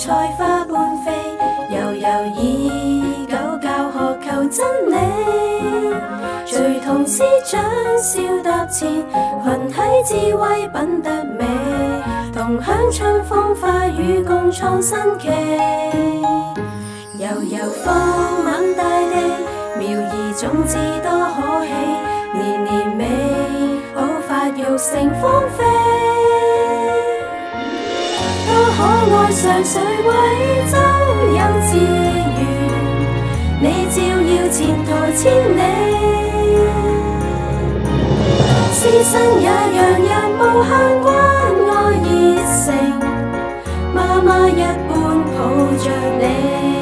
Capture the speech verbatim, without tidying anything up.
菜花般飛，悠悠已久教學求真理。隨同師長笑踏前，群體智慧品德美，同享春風化雨共創新奇。悠悠放眼大地，苗兒種子多可喜，年年美好發育成芳菲。多可愛上水惠州幼稚園，你照耀前途千里。師生也樣樣無限關愛熱誠，媽媽一般抱着你。